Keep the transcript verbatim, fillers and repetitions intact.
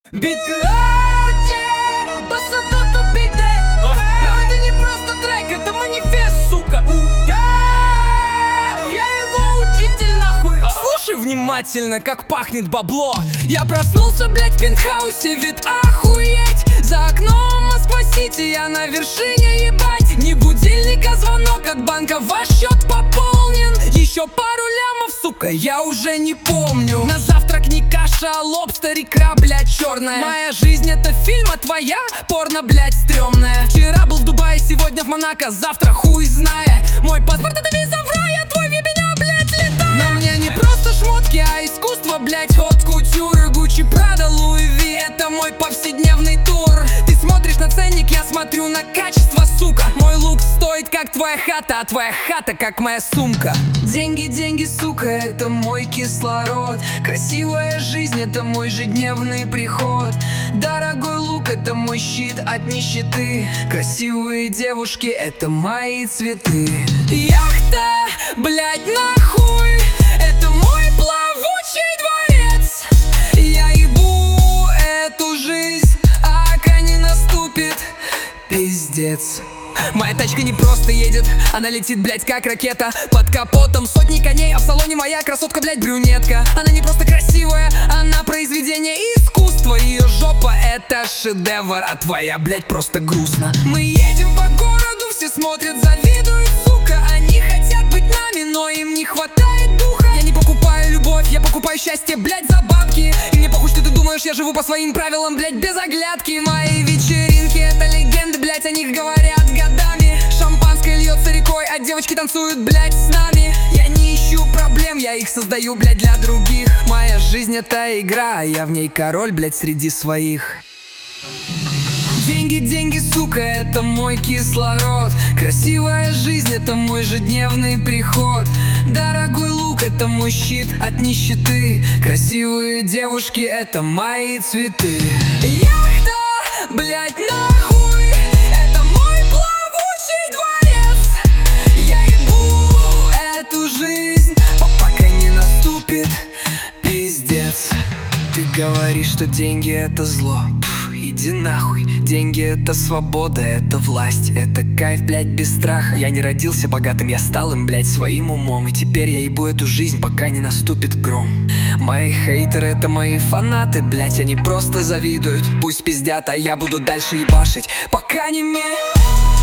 Битлати, басадото биты. Это не просто трек, это манифест, сука. Я, я его учитель, нахуй. Слушай внимательно, как пахнет бабло. Я проснулся, блять, в пентхаусе, вид охуеть. За окном Москва-Сити, я на вершине, ебать. Не будильник, а звонок от банка, ваш счет пополнен. Еще пару лямов, сука, я уже не помню. На завтрак не каша, а лобстер, икра, блядь, черная. Моя жизнь это фильм, а твоя порно, блядь, стрёмная. Вчера был в Дубае, сегодня в Монако, завтра хуй зная. Мой паспорт это виза в рай, а твой в меня, блядь, летает. На мне не просто шмотки, а искусство, блядь, хот кутюр. Гуччи, Прада, Луи Ви, это мой повседневный тур. Ты смотришь на ценник, я смотрю на качество, сука. Мой лук стоит как твоя хата, а твоя хата как моя сумка. Деньги, деньги, сука, это мой кислород. Красивая жизнь, это мой ежедневный приход. Дорогой лук, это мой щит от нищеты. Красивые девушки, это мои цветы. Яхта, блядь, нахуй, это мой плавучий дворец. Я ебу эту жизнь, а пока не наступит пиздец. Моя тачка не просто едет, она летит, блядь, как ракета. Под капотом сотни коней, а в салоне моя красотка, блядь, брюнетка. Она не просто красивая, она произведение искусства. Ее жопа это шедевр, а твоя, блядь, просто грустно. Мы едем по городу, все смотрят, завидуют, сука. Они хотят быть нами, но им не хватает духа. Я не покупаю любовь, я покупаю счастье, блядь, за бабки. И мне похуй, что ты думаешь, я живу по своим правилам, блядь, без оглядки. Мои вечеринки это легенды, блядь, о них говорят годами. Шампанское льется рекой, а девочки танцуют, блядь, с нами. Я не ищу проблем, я их создаю, блядь, для других. Моя жизнь это игра, а я в ней король, блядь, среди своих. Деньги, деньги, сука, это мой кислород. Красивая жизнь, это мой ежедневный приход. Дорогой лук, это мой щит от нищеты. Красивые девушки, это мои цветы. Яхта, блядь, нахуй, это мой плавучий дворец. Я ебу эту жизнь, пока не наступит пиздец. Ты говоришь, что деньги это зло. Иди нахуй, деньги это свобода, это власть, это кайф, блядь, без страха. Я не родился богатым, я стал им, блядь, своим умом. И теперь я ебу эту жизнь, пока не наступит гром. Мои хейтеры это мои фанаты, блядь, они просто завидуют. Пусть пиздят, а я буду дальше ебашить, пока не ме...